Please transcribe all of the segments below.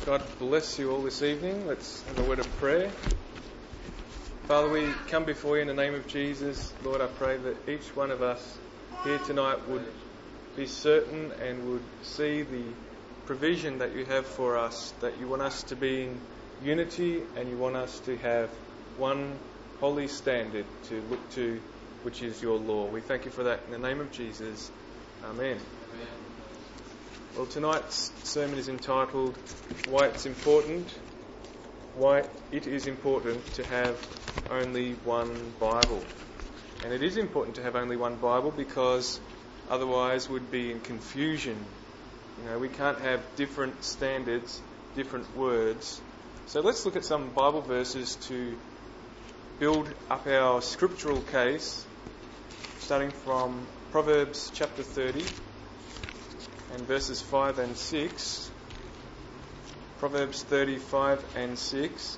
God bless you all this evening. Let's have a word of prayer. Father, we come before you in the name of Jesus. Lord, I pray that each one of us here tonight would be certain and would see the provision that you have for us, that you want us to be in unity and you want us to have one holy standard to look to, which is your law. We thank you for that in the name of Jesus. Amen. Well, tonight's sermon is entitled Why it is important to have only one Bible. And it is important to have only one Bible because otherwise we'd be in confusion. You know, we can't have different standards, different words. So let's look at some Bible verses to build up our scriptural case, starting from Proverbs chapter 30. And verses 5 and 6. Proverbs 35 and 6.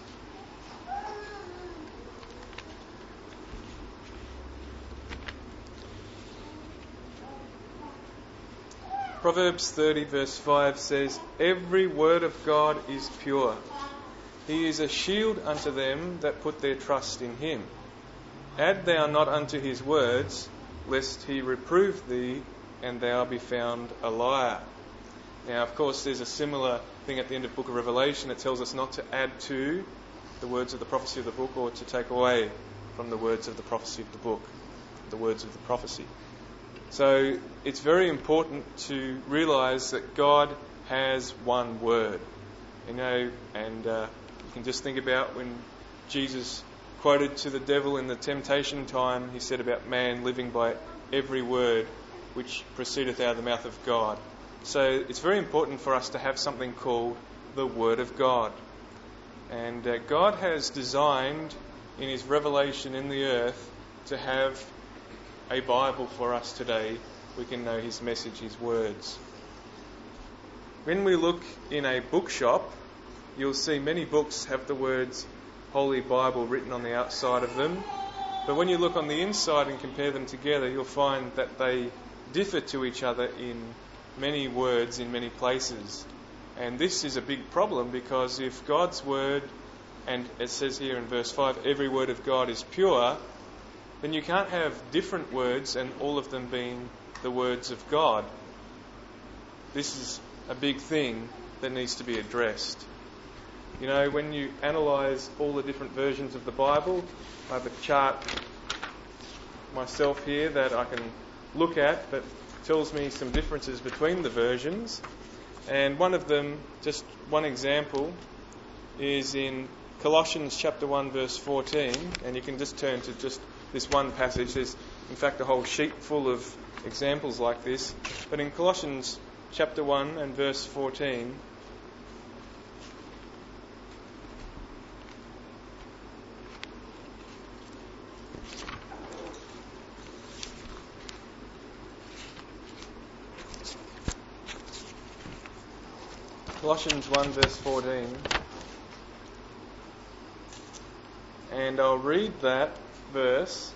Proverbs 30 verse 5 says, "Every word of God is pure. He is a shield unto them that put their trust in him. Add thou not unto his words, lest he reprove thee, and thou be found a liar." Now, of course, there's a similar thing at the end of the book of Revelation that tells us not to add to the words of the prophecy of the book or to take away from the words of the prophecy of the book, the words of the prophecy. So it's very important to realise that God has one word. You know, and you can just think about when Jesus quoted to the devil in the temptation time, he said about man living by every word which proceedeth out of the mouth of God. So it's very important for us to have something called the Word of God. And God has designed in his revelation in the earth to have a Bible for us today. We can know his message, his words. When we look in a bookshop, you'll see many books have the words Holy Bible written on the outside of them. But when you look on the inside and compare them together, you'll find that they differ to each other in many words in many places. And this is a big problem because if God's word, and it says here in verse 5, every word of God is pure, then you can't have different words and all of them being the words of God. This is a big thing that needs to be addressed. You know, when you analyse all the different versions of the Bible, I have a chart myself here that I can look at that tells me some differences between the versions. And one of them, just one example, is in Colossians chapter 1 verse 14, and you can just turn to just this one passage. There's in fact a whole sheet full of examples like this. But in Colossians chapter 1 and verse 14, Colossians 1 verse 14, and I'll read that verse,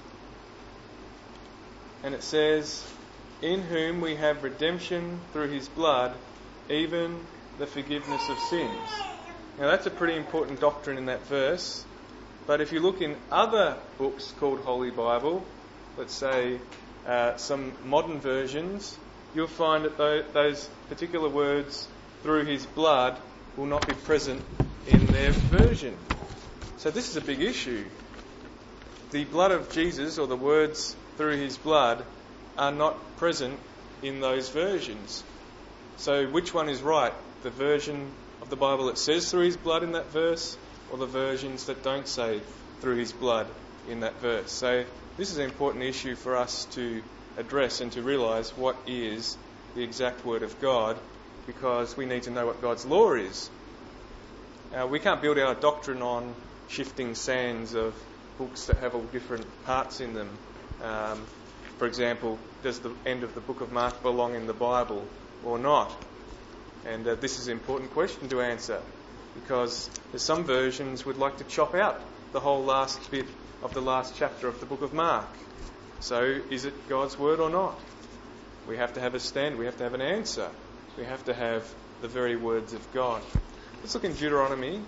and it says, "In whom we have redemption through his blood, even the forgiveness of sins." Now that's a pretty important doctrine in that verse, but if you look in other books called Holy Bible, let's say some modern versions, you'll find that those particular words through his blood will not be present in their version. So this is a big issue. The blood of Jesus, or the words through his blood, are not present in those versions. So which one is right? The version of the Bible that says through his blood in that verse, or the versions that don't say through his blood in that verse? So this is an important issue for us to address and to realise what is the exact word of God, because we need to know what God's law is. We can't build our doctrine on shifting sands of books that have all different parts in them. For example, does the end of the book of Mark belong in the Bible or not? And this is an important question to answer, because there's some versions would like to chop out the whole last bit of the last chapter of the book of Mark. So is it God's word or not? We have to have a stand. We have to have an answer. We have to have the very words of God. Let's look in Deuteronomy,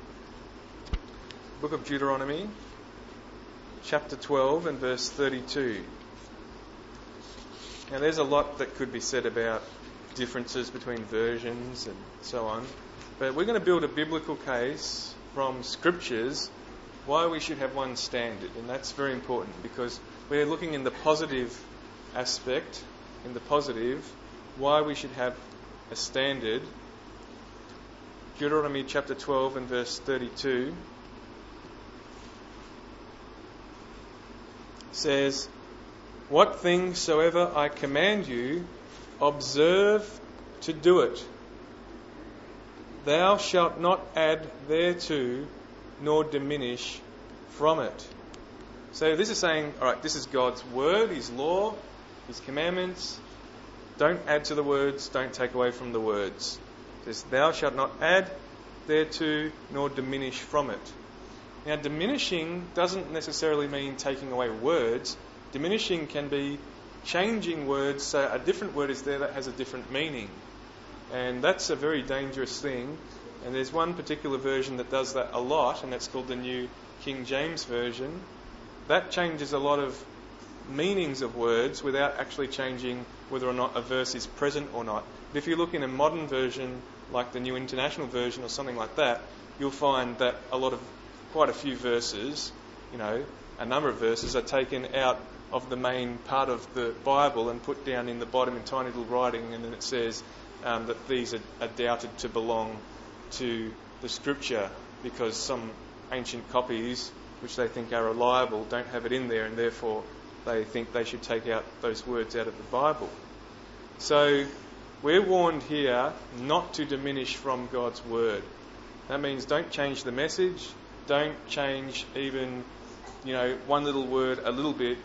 book of Deuteronomy, chapter 12 and verse 32. Now there's a lot that could be said about differences between versions and so on, but we're going to build a biblical case from scriptures why we should have one standard, and that's very important because we're looking in the positive aspect, in the positive, why we should have a standard. Deuteronomy chapter 12 and verse 32 says, "What things soever I command you, observe to do it. Thou shalt not add thereto, nor diminish from it." So this is saying, alright, this is God's word, His law, His commandments. Don't add to the words, don't take away from the words. It says, "Thou shalt not add thereto, nor diminish from it." Now, diminishing doesn't necessarily mean taking away words. Diminishing can be changing words so a different word is there that has a different meaning. And that's a very dangerous thing. And there's one particular version that does that a lot, and that's called the New King James Version. That changes a lot of meanings of words without actually changing whether or not a verse is present or not. But if you look in a modern version, like the New International Version or something like that, you'll find that quite a few verses, a number of verses are taken out of the main part of the Bible and put down in the bottom in tiny little writing, and then it says that these are doubted to belong to the Scripture because some ancient copies, which they think are reliable, don't have it in there, and therefore they think they should take out those words out of the Bible. So we're warned here not to diminish from God's word. That means don't change the message, don't change even one little word a little bit.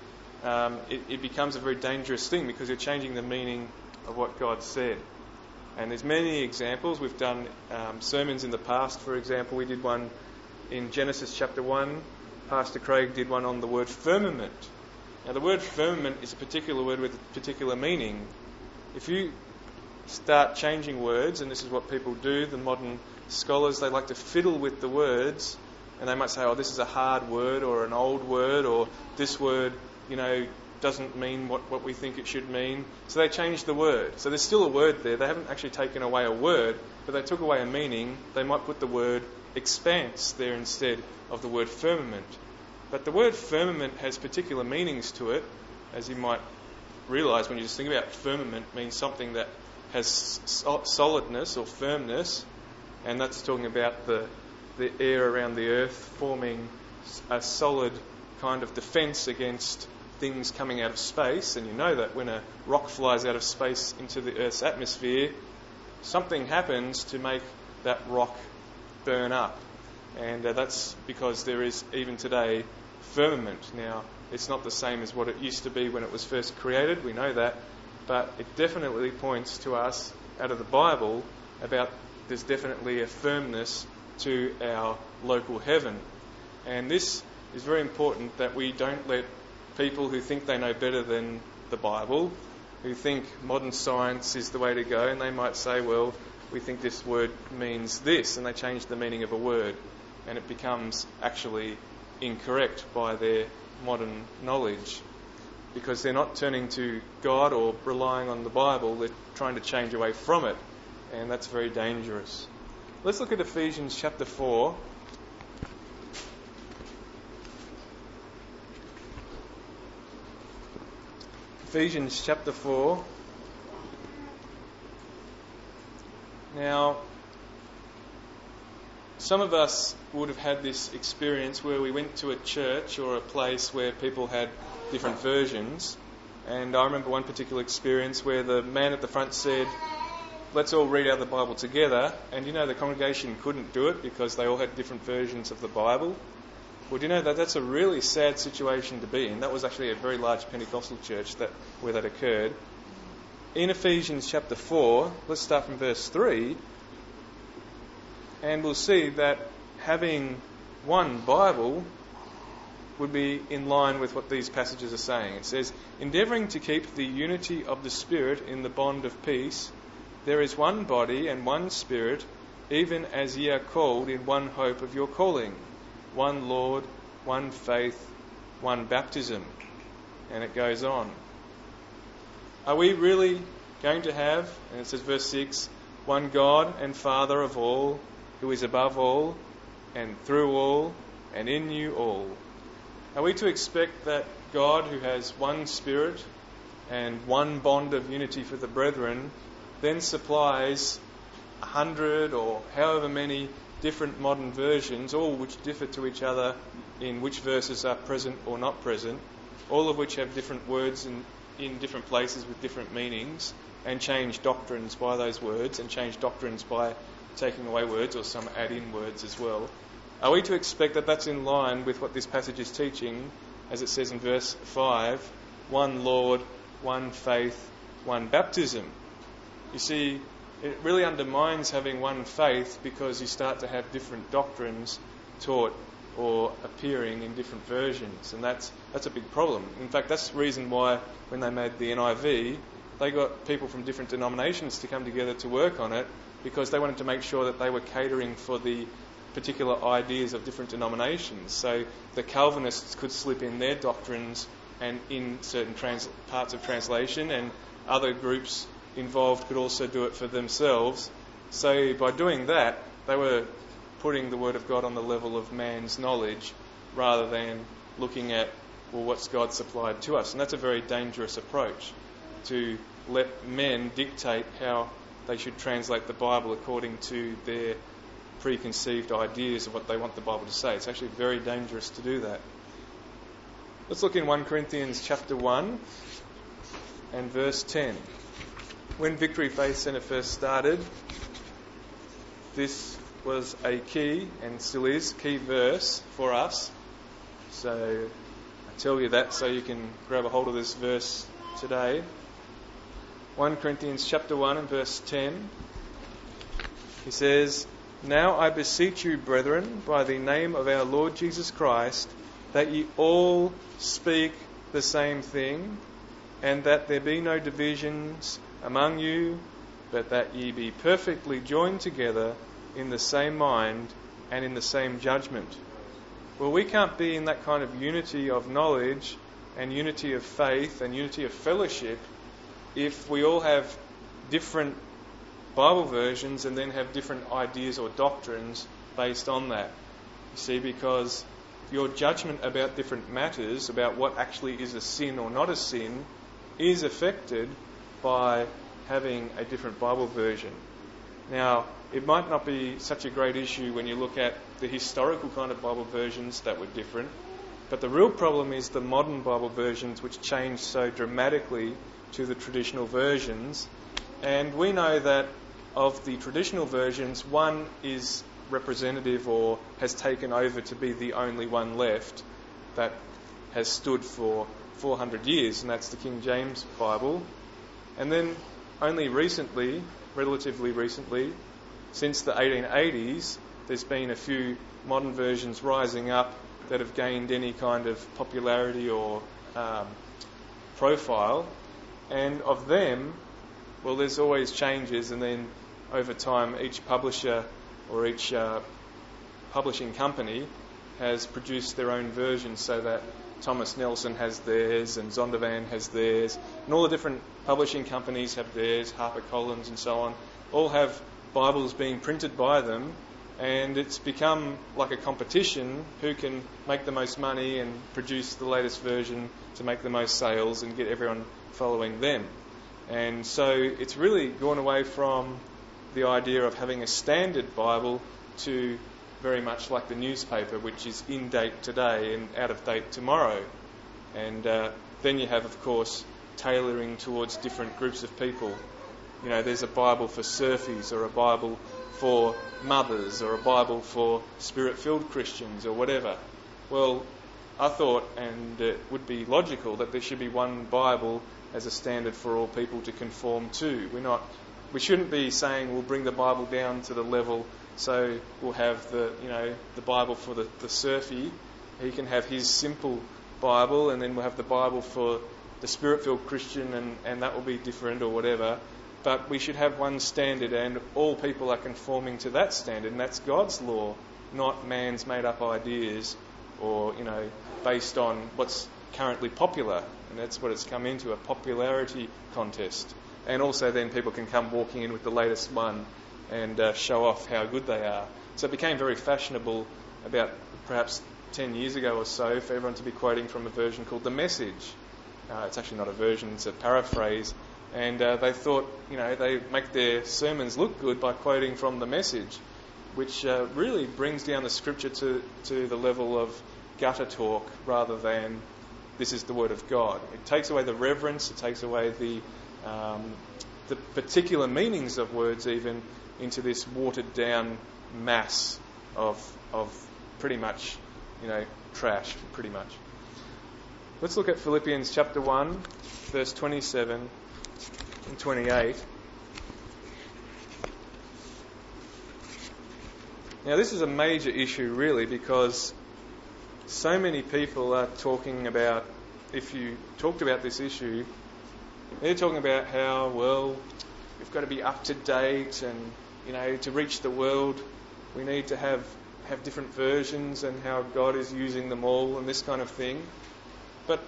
It becomes a very dangerous thing because you're changing the meaning of what God said. And there's many examples. We've done sermons in the past. For example, we did one in Genesis chapter 1. Pastor Craig did one on the word firmament. Now, the word firmament is a particular word with a particular meaning. If you start changing words, and this is what people do, the modern scholars, they like to fiddle with the words, and they might say, oh, this is a hard word or an old word, or this word, doesn't mean what we think it should mean. So they changed the word. So there's still a word there. They haven't actually taken away a word, but they took away a meaning. They might put the word expanse there instead of the word firmament. But the word firmament has particular meanings to it, as you might realise when you just think about it. Firmament means something that has solidness or firmness, and that's talking about the air around the earth forming a solid kind of defence against things coming out of space. And you know that when a rock flies out of space into the Earth's atmosphere, something happens to make that rock burn up. And that's because there is, even today, firmament. Now, it's not the same as what it used to be when it was first created, we know that, but it definitely points to us out of the Bible about there's definitely a firmness to our local heaven. And this is very important, that we don't let people who think they know better than the Bible, who think modern science is the way to go, and they might say, well, we think this word means this, and they change the meaning of a word, and it becomes actually incorrect by their modern knowledge, because they're not turning to God or relying on the Bible, they're trying to change away from it, and that's very dangerous. Let's look at Ephesians chapter 4. Ephesians chapter 4. Now, some of us would have had this experience where we went to a church or a place where people had different versions. And I remember one particular experience where the man at the front said, let's all read out the Bible together. And the congregation couldn't do it because they all had different versions of the Bible. Well, do you know that that's a really sad situation to be in? That was actually a very large Pentecostal church where that occurred. In Ephesians chapter 4, let's start from verse 3, and we'll see that having one Bible would be in line with what these passages are saying. It says, endeavouring to keep the unity of the Spirit in the bond of peace, there is one body and one Spirit, even as ye are called in one hope of your calling, one Lord, one faith, one baptism. And it goes on. Are we really going to have, and it says verse 6, one God and Father of all, who is above all, and through all, and in you all? Are we to expect that God, who has one Spirit and one bond of unity for the brethren, then supplies 100 or however many different modern versions, all which differ to each other in which verses are present or not present, all of which have different words in different places with different meanings, and change doctrines by those words, and change doctrines by taking away words, or some add in words as well? Are we to expect that that's in line with what this passage is teaching, as it says in verse 5, one Lord, one faith, one baptism? You see, it really undermines having one faith because you start to have different doctrines taught or appearing in different versions, and that's a big problem. In fact, that's the reason why when they made the NIV, they got people from different denominations to come together to work on it, because they wanted to make sure that they were catering for the particular ideas of different denominations. So the Calvinists could slip in their doctrines and in certain parts of translation, and other groups involved could also do it for themselves. So by doing that, they were putting the Word of God on the level of man's knowledge rather than looking at, well, what's God supplied to us? And that's a very dangerous approach, to let men dictate how they should translate the Bible according to their preconceived ideas of what they want the Bible to say. It's actually very dangerous to do that. Let's look in 1 Corinthians chapter 1 and verse 10. When Victory Faith Centre first started, this was a key, and still is, key verse for us. So I tell you that so you can grab a hold of this verse today. 1 Corinthians chapter 1 and verse 10. He says, "Now I beseech you, brethren, by the name of our Lord Jesus Christ, that ye all speak the same thing, and that there be no divisions among you, but that ye be perfectly joined together in the same mind and in the same judgment." Well, we can't be in that kind of unity of knowledge and unity of faith and unity of fellowship if we all have different Bible versions and then have different ideas or doctrines based on that. You see, because your judgment about different matters, about what actually is a sin or not a sin, is affected by having a different Bible version. Now, it might not be such a great issue when you look at the historical kind of Bible versions that were different, but the real problem is the modern Bible versions, which change so dramatically to the traditional versions. And we know that of the traditional versions, one is representative or has taken over to be the only one left that has stood for 400 years, and that's the King James Bible. And then only recently, relatively recently, since the 1880s, there's been a few modern versions rising up that have gained any kind of popularity or profile. And of them, well, there's always changes, and then over time each publisher or each publishing company has produced their own version, so that Thomas Nelson has theirs and Zondervan has theirs, and all the different publishing companies have theirs, HarperCollins and so on, all have Bibles being printed by them, and it's become like a competition who can make the most money and produce the latest version to make the most sales and get everyone following them. And so it's really gone away from the idea of having a standard Bible to very much like the newspaper, which is in date today and out of date tomorrow. And then you have, of course, tailoring towards different groups of people. You know, there's a Bible for surfies, or a Bible for mothers, or a Bible for spirit-filled Christians, or whatever. Well, I thought, and it would be logical, that there should be one Bible as a standard for all people to conform to. We shouldn't be saying we'll bring the Bible down to the level, so we'll have the Bible for the surfy. He can have his simple Bible, and then we'll have the Bible for the spirit-filled Christian, and that will be different or whatever. but we should have one standard, and all people are conforming to that standard, and that's God's law, not man's made-up ideas or, based on what's currently popular. And that's what it's come into, a popularity contest. And also then people can come walking in with the latest one and show off how good they are. So it became very fashionable about perhaps 10 years ago or so for everyone to be quoting from a version called The Message. It's actually not a version, it's a paraphrase. And they thought, they make their sermons look good by quoting from The Message, which really brings down the scripture to the level of gutter talk rather than this is the word of God. It takes away the reverence, it takes away the particular meanings of words even into this watered down mass of pretty much, trash, pretty much. Let's look at Philippians chapter 1, verse 27 and 28. Now this is a major issue really, because so many people are talking about, if you talked about this issue, they're talking about how, we've got to be up to date and, to reach the world, we need to have different versions and how God is using them all and this kind of thing. But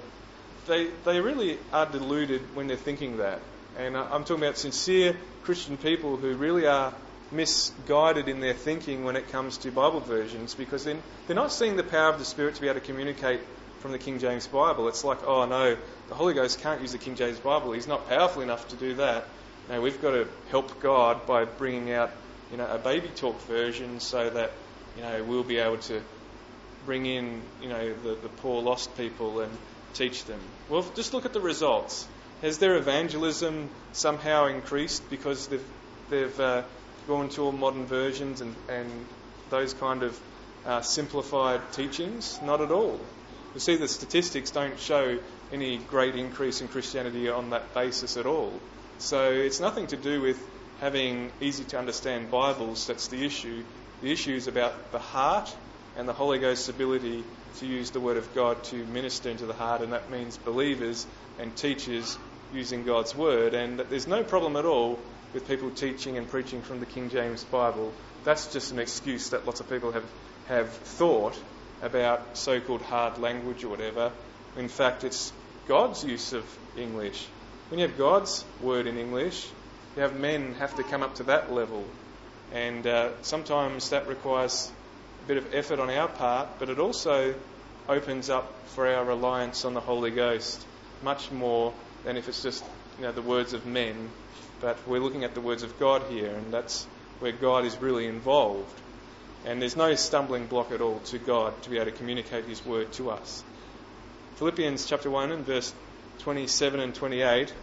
they really are deluded when they're thinking that. And I'm talking about sincere Christian people who really are misguided in their thinking when it comes to Bible versions, because they're not seeing the power of the Spirit to be able to communicate from the King James Bible. It's like, oh no, the Holy Ghost can't use the King James Bible. He's not powerful enough to do that. No, we've got to help God by bringing out, a baby talk version so that, we'll be able to bring in, the poor lost people and teach them. Well, just look at the results. Has their evangelism somehow increased because they've gone to all modern versions and those kind of simplified teachings? Not at all. You see, the statistics don't show any great increase in Christianity on that basis at all. So it's nothing to do with having easy to understand Bibles that's the issue. The issue is about the heart and the Holy Ghost's ability to use the Word of God to minister into the heart, and that means believers and teachers using God's Word. And there's no problem at all with people teaching and preaching from the King James Bible. That's just an excuse that lots of people have thought about so-called hard language or whatever. In fact, it's God's use of English. When you have God's Word in English, you have men have to come up to that level. And sometimes that requires a bit of effort on our part, but it also opens up for our reliance on the Holy Ghost much more than if it's just the words of men. But we're looking at the words of God here, and that's where God is really involved. And there's no stumbling block at all to God to be able to communicate His Word to us. Philippians chapter 1 and verse 27 and 28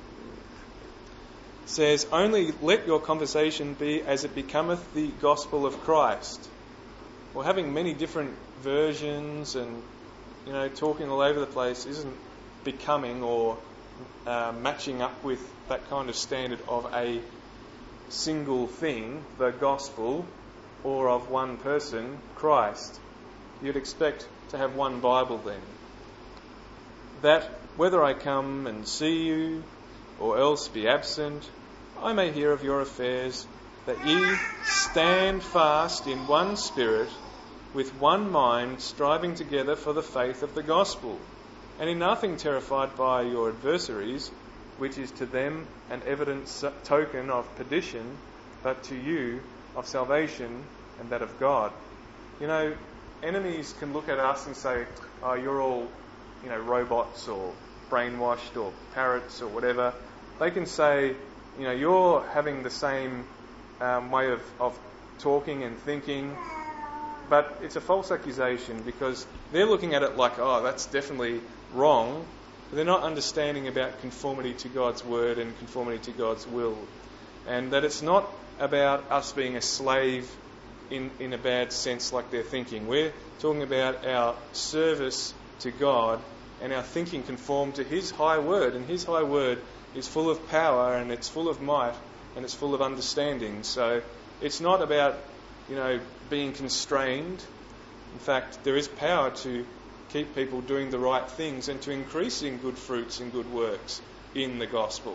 says, "Only let your conversation be as it becometh the gospel of Christ." Well, having many different versions and talking all over the place isn't becoming or matching up with that kind of standard of a single thing, the gospel, or of one person, Christ. You'd expect to have one Bible then. That whether I come and see you or else be absent, I may hear of your affairs, that ye stand fast in one spirit, with one mind, striving together for the faith of the gospel, and in nothing terrified by your adversaries, which is to them an evident token of perdition, but to you of salvation and that of God. Enemies can look at us and say, oh, you're all, robots or brainwashed or parrots or whatever. They can say, you're having the same way of talking and thinking, but it's a false accusation because they're looking at it like, oh, that's definitely wrong. But they're not understanding about conformity to God's word and conformity to God's will. And that it's not about us being a slave in a bad sense like they're thinking. We're talking about our service to God and our thinking conformed to His high word. And His high word is full of power and it's full of might and it's full of understanding. So it's not about, being constrained. In fact, there is power to keep people doing the right things and to increase in good fruits and good works in the gospel.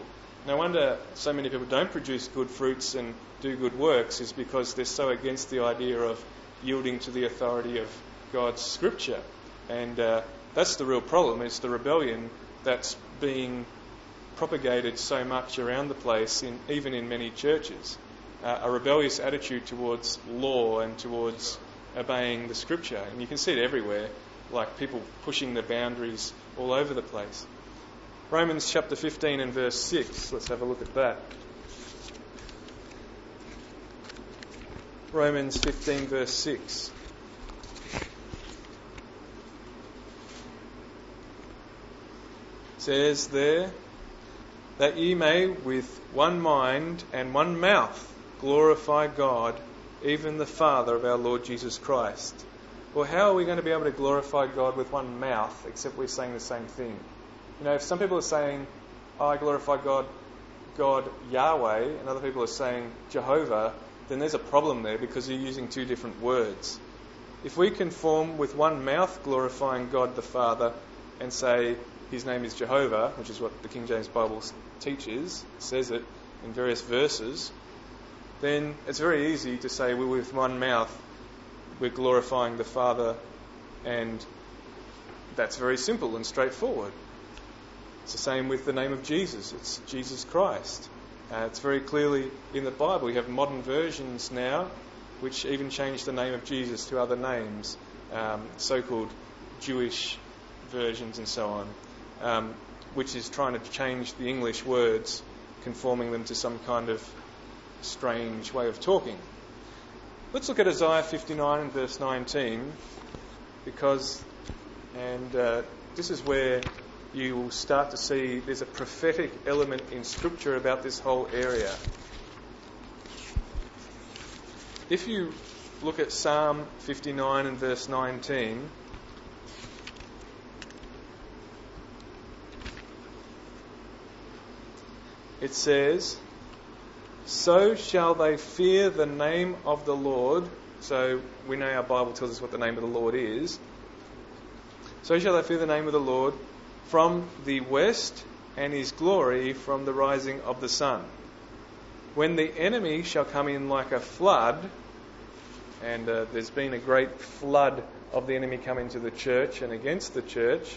No wonder so many people don't produce good fruits and do good works, is because they're so against the idea of yielding to the authority of God's Scripture. And that's the real problem. It's the rebellion that's being propagated so much around the place, even in many churches. A rebellious attitude towards law and towards obeying the Scripture. And you can see it everywhere, like people pushing the boundaries all over the place. Romans chapter 15 and verse 6. Let's have a look at that. Romans 15 verse 6. It says there, that ye may with one mind and one mouth glorify God, even the Father of our Lord Jesus Christ. Well, how are we going to be able to glorify God with one mouth, except we're saying the same thing? You know, if some people are saying, I glorify God Yahweh, and other people are saying Jehovah, then there's a problem there because you're using two different words. If we conform with one mouth glorifying God the Father and say his name is Jehovah, which is what the King James Bible teaches, says it in various verses, then it's very easy to say we're with one mouth, we're glorifying the Father, and that's very simple and straightforward. It's the same with the name of Jesus. It's Jesus Christ. It's very clearly in the Bible. We have modern versions now which even change the name of Jesus to other names, so-called Jewish versions and so on, which is trying to change the English words, conforming them to some kind of strange way of talking. Let's look at Isaiah 59 and verse 19, because this is where you will start to see there's a prophetic element in Scripture about this whole area. If you look at Psalm 59 and verse 19, it says, so shall they fear the name of the Lord. So we know our Bible tells us what the name of the Lord is. So shall they fear the name of the Lord from the west, and his glory from the rising of the sun. When the enemy shall come in like a flood, and there's been a great flood of the enemy coming to the church and against the church,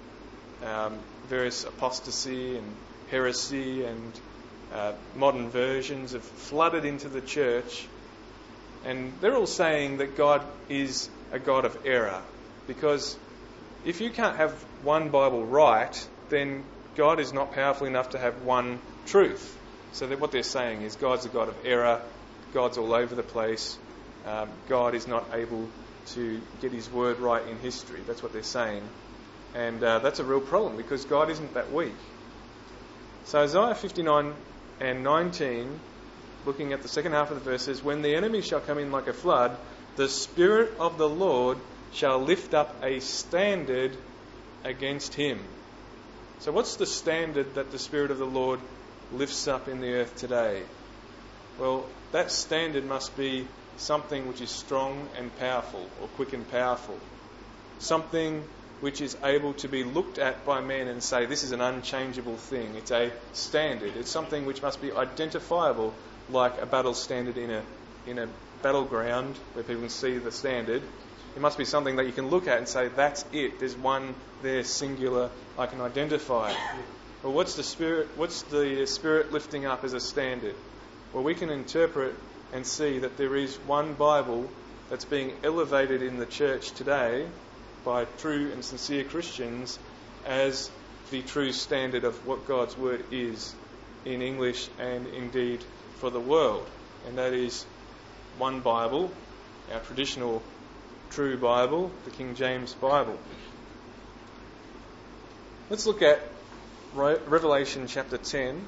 various apostasy and heresy and modern versions have flooded into the church, and they're all saying that God is a God of error, because if you can't have one Bible right, then God is not powerful enough to have one truth. So that what they're saying is God's a God of error, God's all over the place, God is not able to get his word right in history. That's what they're saying. And that's a real problem, because God isn't that weak. So Isaiah 59 and 19, looking at the second half of the verse, says, when the enemy shall come in like a flood, the Spirit of the Lord shall lift up a standard against him. So what's the standard that the Spirit of the Lord lifts up in the earth today? Well, that standard must be something which is strong and powerful, or quick and powerful. Something which is able to be looked at by men and say, this is an unchangeable thing. It's a standard. It's something which must be identifiable, like a battle standard in a battleground where people can see the standard. It must be something that you can look at and say, that's it. There's one there, singular, I can identify it. Well, what's the Spirit lifting up as a standard? Well, we can interpret and see that there is one Bible that's being elevated in the church today by true and sincere Christians as the true standard of what God's Word is in English and indeed for the world. And that is one Bible, our traditional true Bible, the King James Bible. Let's look at Revelation chapter 10.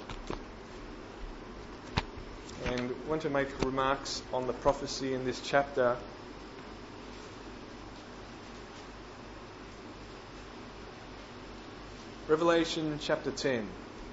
And I want to make remarks on the prophecy in this chapter. Revelation chapter 10.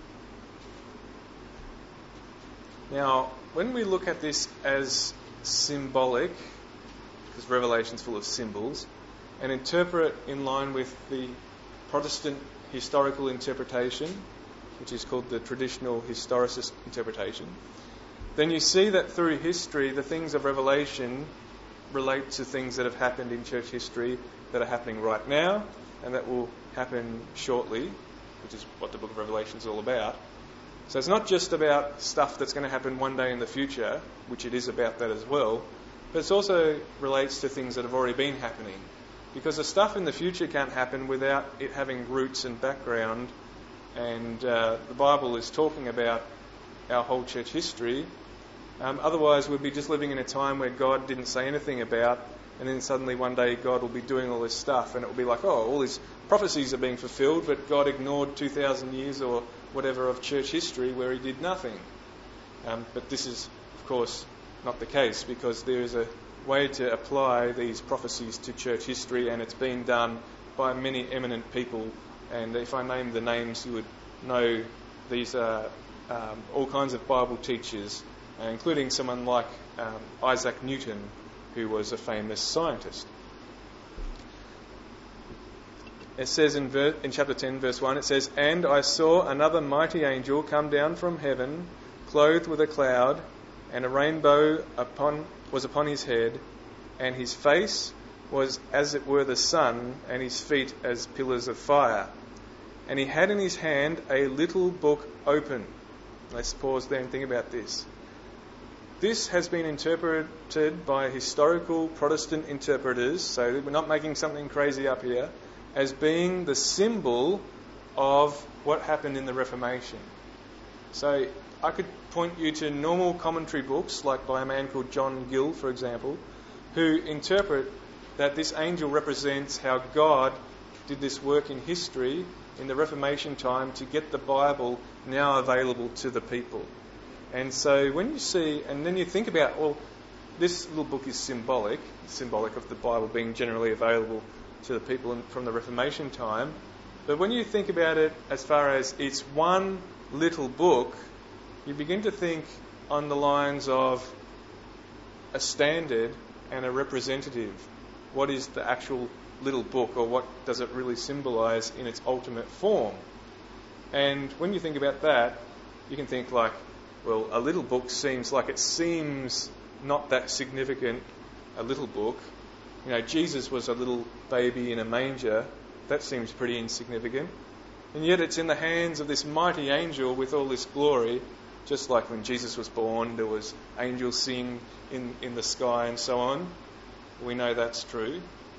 Now, when we look at this as symbolic, because Revelation's full of symbols, and interpret in line with the Protestant historical interpretation, which is called the traditional historicist interpretation, then you see that through history, the things of Revelation relate to things that have happened in church history that are happening right now and that will happen shortly, which is what the book of Revelation is all about. So it's not just about stuff that's going to happen one day in the future, which it is about that as well, but it also relates to things that have already been happening. Because the stuff in the future can't happen without it having roots and background, and the Bible is talking about our whole church history. Otherwise, we'd be just living in a time where God didn't say anything about, and then suddenly one day God will be doing all this stuff, and it will be like, oh, all these prophecies are being fulfilled, but God ignored 2,000 years or whatever of church history where he did nothing. But this is, of course, not the case, because there is a way to apply these prophecies to church history, and it's been done by many eminent people. And if I name the names, you would know these are all kinds of Bible teachers, including someone like Isaac Newton, who was a famous scientist. It says in chapter 10, verse 1, it says, "And I saw another mighty angel come down from heaven, clothed with a cloud, and a rainbow was upon his head, and his face was as it were the sun, and his feet as pillars of fire. And he had in his hand a little book open." Let's pause there and think about this. This has been interpreted by historical Protestant interpreters, so we're not making something crazy up here, as being the symbol of what happened in the Reformation. So I could point you to normal commentary books, like by a man called John Gill, for example, who interpret that this angel represents how God did this work in history in the Reformation time to get the Bible now available to the people. And so when you see, and then you think about, well, this little book is symbolic of the Bible being generally available to the people from the Reformation time. But when you think about it as far as it's one little book, you begin to think on the lines of a standard and a representative. What is the actual little book, or what does it really symbolise in its ultimate form? And when you think about that, you can think like, well, a little book seems not that significant, a little book. You know, Jesus was a little baby in a manger. That seems pretty insignificant. And yet it's in the hands of this mighty angel with all this glory, just like when Jesus was born, there was angels singing in the sky and so on. We know that's true.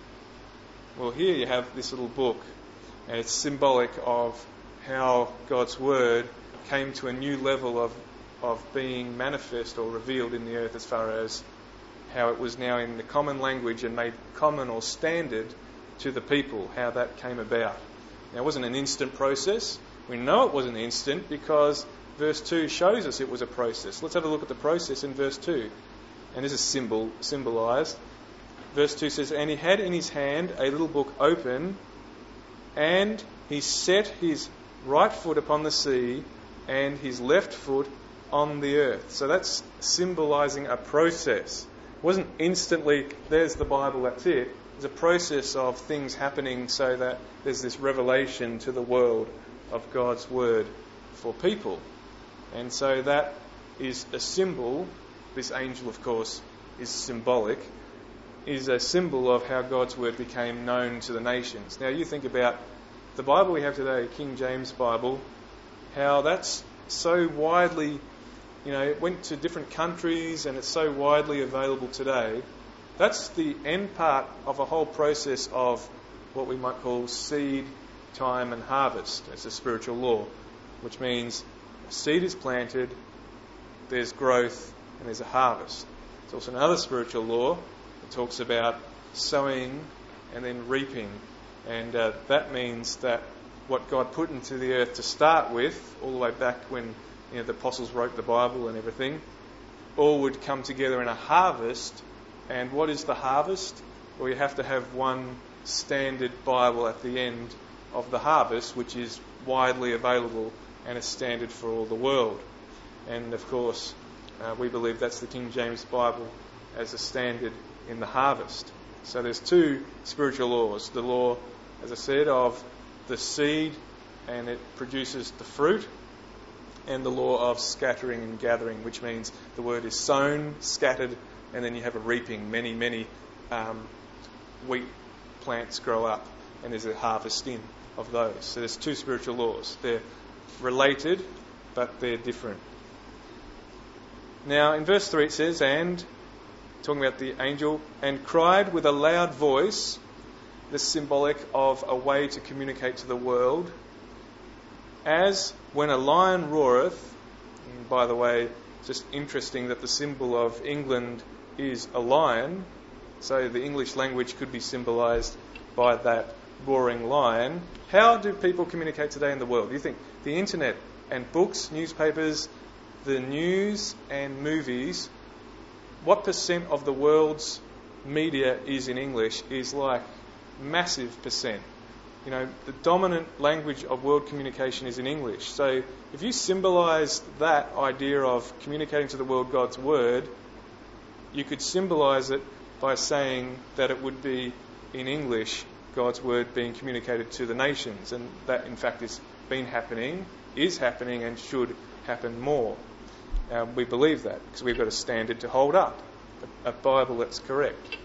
Well, here you have this little book, and it's symbolic of how God's word came to a new level of being manifest or revealed in the earth, as far as how it was now in the common language and made common or standard to the people, how that came about. Now, it wasn't an instant process. We know it wasn't instant because verse 2 shows us it was a process. Let's have a look at the process in verse 2. And this is symbolised. Verse 2 says, "And he had in his hand a little book open, and he set his right foot upon the sea, and his left foot on the earth." So that's symbolising a process. It wasn't instantly, there's the Bible, that's it. There's a process of things happening so that there's this revelation to the world of God's word for people. And so that is a symbol. This angel, of course, is symbolic, is a symbol of how God's word became known to the nations. Now you think about the Bible we have today, King James Bible, how that's so widely, it went to different countries and it's so widely available today. That's the end part of a whole process of what we might call seed, time and harvest. It's a spiritual law, which means a seed is planted, there's growth, and there's a harvest. It's also another spiritual law that talks about sowing and then reaping. And that means that what God put into the earth to start with, all the way back when the apostles wrote the Bible and everything, all would come together in a harvest. And what is the harvest? Well, you have to have one standard Bible at the end of the harvest, which is widely available and a standard for all the world. And of course, we believe that's the King James Bible as a standard in the harvest. So there's two spiritual laws. The law, as I said, of the seed, and it produces the fruit, and the law of scattering and gathering, which means the word is sown, scattered, and then you have a reaping. Many wheat plants grow up, and there's a harvesting of those. So there's two spiritual laws. They're related, but they're different. Now, in verse 3 it says, and, talking about the angel, and cried with a loud voice, this symbolic of a way to communicate to the world, as when a lion roareth. And by the way, just interesting that the symbol of England is a lion, so the English language could be symbolised by that roaring lion. How do people communicate today in the world? Do you think the internet and books, newspapers, the news and movies, what percent of the world's media is in English is like massive percent? You know, the dominant language of world communication is in English. So if you symbolise that idea of communicating to the world God's word, you could symbolise it by saying that it would be in English, God's word being communicated to the nations. And that, in fact, is happening, and should happen more. We believe that because we've got a standard to hold up, a Bible that's correct.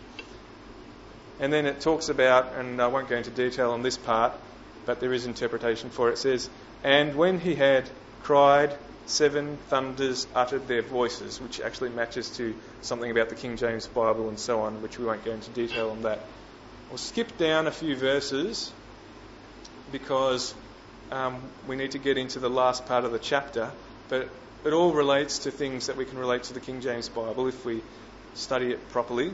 And then it talks about, and I won't go into detail on this part, but there is interpretation for it. It says, and when he had cried, 7 thunders uttered their voices, which actually matches to something about the King James Bible and so on, which we won't go into detail on that. We'll skip down a few verses because we need to get into the last part of the chapter, but it all relates to things that we can relate to the King James Bible if we study it properly.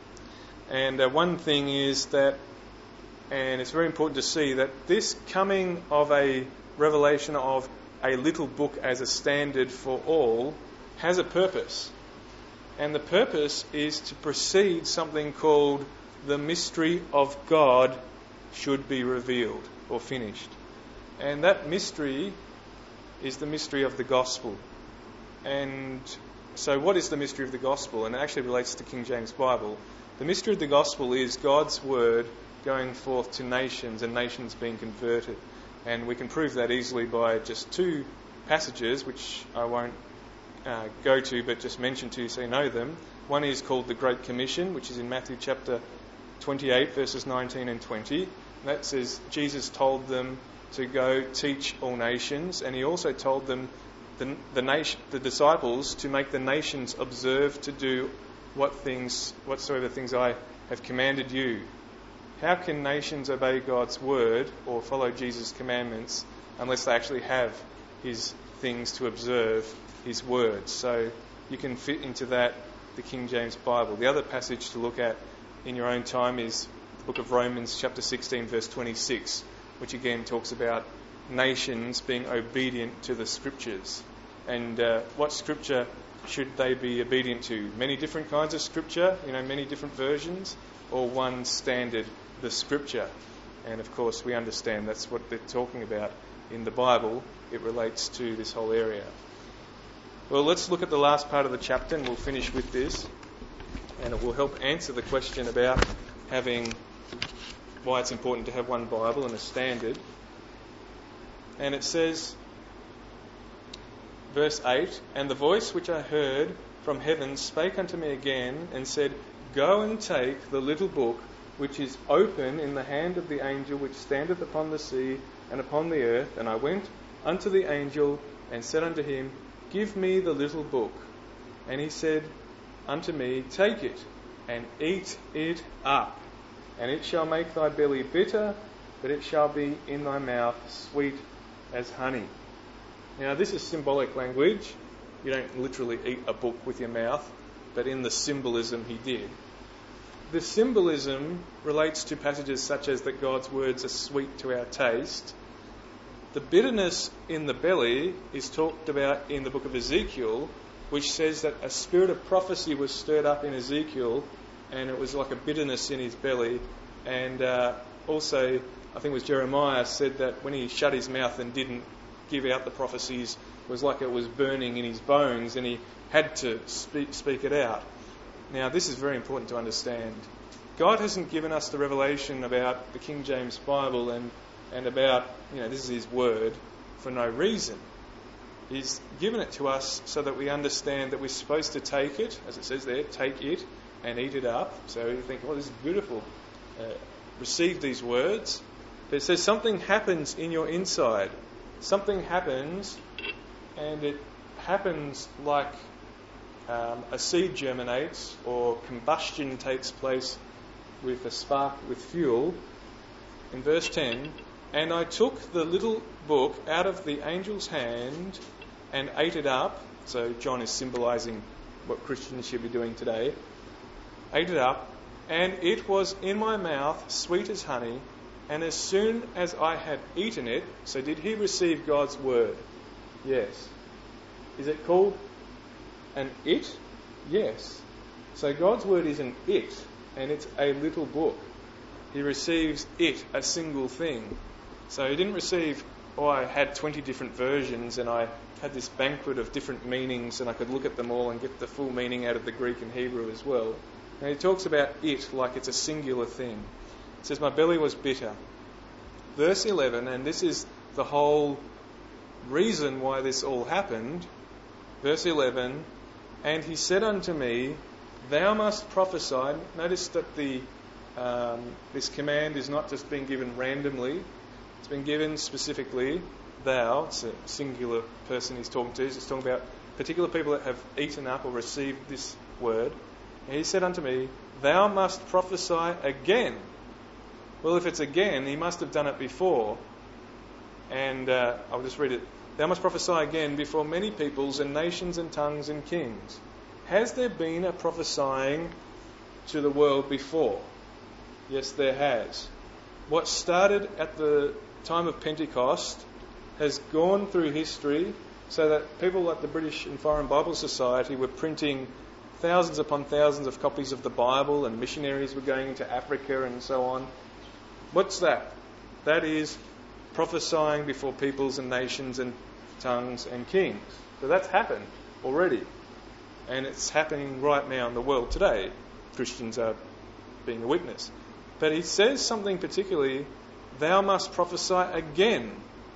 And one thing is that, and it's very important to see, that this coming of a revelation of a little book as a standard for all has a purpose. And the purpose is to precede something called the mystery of God should be revealed or finished. And that mystery is the mystery of the gospel. And so what is the mystery of the gospel? And it actually relates to the King James Bible. The mystery of the gospel is God's word going forth to nations and nations being converted. And we can prove that easily by just 2 passages, which I won't go to, but just mention to you so you know them. One is called the Great Commission, which is in Matthew chapter 28, verses 19 and 20. And that says Jesus told them to go teach all nations, and he also told them, the disciples, to make the nations observe to do whatsoever things I have commanded you. How can nations obey God's word or follow Jesus' commandments unless they actually have his things to observe, his words? So you can fit into that the King James Bible. The other passage to look at in your own time is the book of Romans chapter 16 verse 26, which again talks about nations being obedient to the scriptures. And what scripture should they be obedient to? Many different kinds of scripture, many different versions, or one standard, the scripture. And of course we understand that's what they're talking about in the Bible. It relates to this whole area. Well, let's look at the last part of the chapter and we'll finish with this. And it will help answer the question about why it's important to have one Bible and a standard. And it says, verse 8, and the voice which I heard from heaven spake unto me again, and said, Go and take the little book which is open in the hand of the angel which standeth upon the sea and upon the earth. And I went unto the angel and said unto him, Give me the little book. And he said unto me, Take it and eat it up, and it shall make thy belly bitter, but it shall be in thy mouth sweet as honey. Now this is symbolic language. You don't literally eat a book with your mouth, but in the symbolism he did. The symbolism relates to passages such as that God's words are sweet to our taste. The bitterness in the belly is talked about in the book of Ezekiel, which says that a spirit of prophecy was stirred up in Ezekiel, and it was like a bitterness in his belly. And also, I think it was Jeremiah said that when he shut his mouth and didn't give out the prophecies, it was like it was burning in his bones, and he had to speak it out. Now, this is very important to understand. God hasn't given us the revelation about the King James Bible and about, this is his word, for no reason. He's given it to us so that we understand that we're supposed to take it, as it says there, take it and eat it up. So you think, oh, this is beautiful. Receive these words. But it says something happens in your inside. Something happens, and it happens like a seed germinates or combustion takes place with a spark with fuel. In verse 10, and I took the little book out of the angel's hand and ate it up. So John is symbolising what Christians should be doing today. Ate it up, and it was in my mouth sweet as honey. And as soon as I had eaten it, so did he receive God's word? Yes. Is it called an it? Yes. So God's word is an it, and it's a little book. He receives it, a single thing. So he didn't receive, I had 20 different versions and I had this banquet of different meanings and I could look at them all and get the full meaning out of the Greek and Hebrew as well. Now he talks about it like it's a singular thing. It says, my belly was bitter. Verse 11, and this is the whole reason why this all happened. Verse 11, and he said unto me, thou must prophesy. Notice that this command is not just being given randomly. It's been given specifically. Thou, it's a singular person he's talking to. He's talking about particular people that have eaten up or received this word. And he said unto me, thou must prophesy again. Well, if it's again, he must have done it before. And I'll just read it. Thou must prophesy again before many peoples and nations and tongues and kings. Has there been a prophesying to the world before? Yes, there has. What started at the time of Pentecost has gone through history so that people like the British and Foreign Bible Society were printing thousands upon thousands of copies of the Bible, and missionaries were going into Africa and so on. What's that? That is prophesying before peoples and nations and tongues and kings. So that's happened already. And it's happening right now in the world today. Christians are being a witness. But he says something particularly, thou must prophesy again.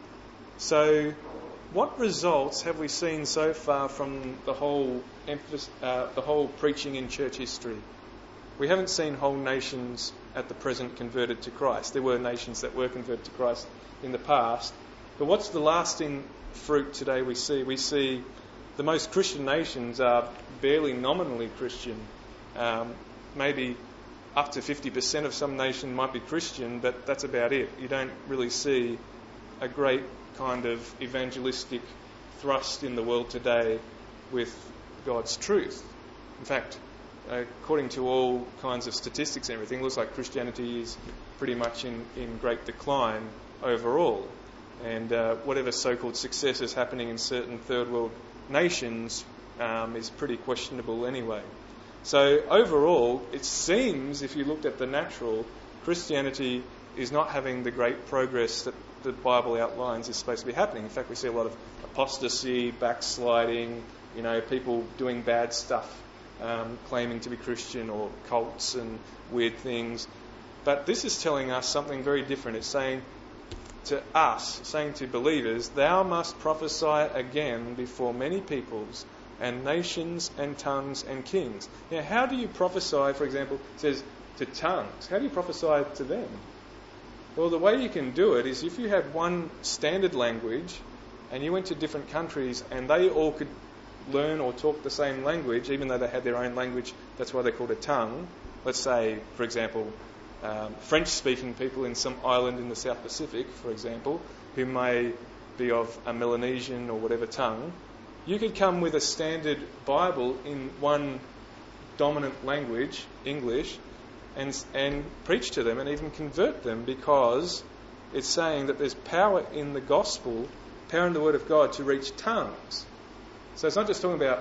So what results have we seen so far from the whole preaching in church history? We haven't seen whole nations at the present converted to Christ. There were nations that were converted to Christ in the past. But what's the lasting fruit today we see? We see the most Christian nations are barely nominally Christian. Maybe up to 50% of some nation might be Christian, but that's about it. You don't really see a great kind of evangelistic thrust in the world today with God's truth. In fact, according to all kinds of statistics and everything, it looks like Christianity is pretty much in great decline overall. And whatever so-called success is happening in certain third world nations is pretty questionable anyway. So overall, it seems, if you looked at the natural, Christianity is not having the great progress that the Bible outlines is supposed to be happening. In fact, we see a lot of apostasy, backsliding, people doing bad stuff, claiming to be Christian, or cults and weird things. But this is telling us something very different. It's saying to us, saying to believers, thou must prophesy again before many peoples and nations and tongues and kings. Now, how do you prophesy, for example, it says to tongues? How do you prophesy to them? Well, the way you can do it is if you had one standard language and you went to different countries and they all could learn or talk the same language, even though they had their own language, that's why they're called a tongue. Let's say, for example, French-speaking people in some island in the South Pacific, for example, who may be of a Melanesian or whatever tongue. You could come with a standard Bible in one dominant language, English, and preach to them and even convert them, because it's saying that there's power in the gospel, power in the word of God to reach tongues. So it's not just talking about,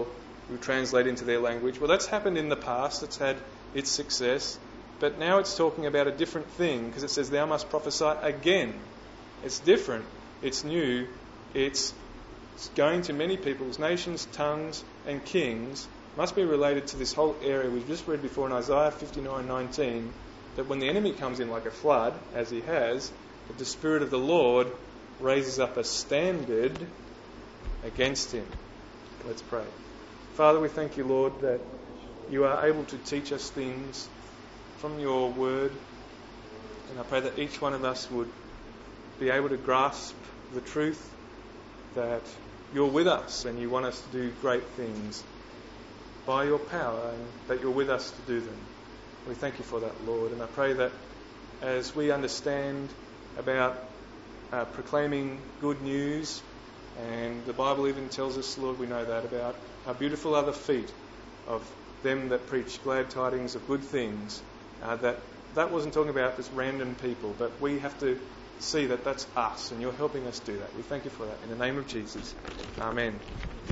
we translate into their language. Well, that's happened in the past. It's had its success. But now it's talking about a different thing, because it says, thou must prophesy again. It's different. It's new. It's going to many peoples, nations, tongues, and kings. Must be related to this whole area we've just read before in Isaiah 59:19, that when the enemy comes in like a flood, as he has, that the Spirit of the Lord raises up a standard against him. Let's pray. Father, we thank you, Lord, that you are able to teach us things from your word. And I pray that each one of us would be able to grasp the truth that you're with us and you want us to do great things by your power, and that you're with us to do them. We thank you for that, Lord. And I pray that as we understand about proclaiming good news, and the Bible even tells us, Lord, we know that, about how beautiful are the feet of them that preach glad tidings of good things, that wasn't talking about just random people, but we have to see that that's us, and you're helping us do that. We thank you for that. In the name of Jesus, amen.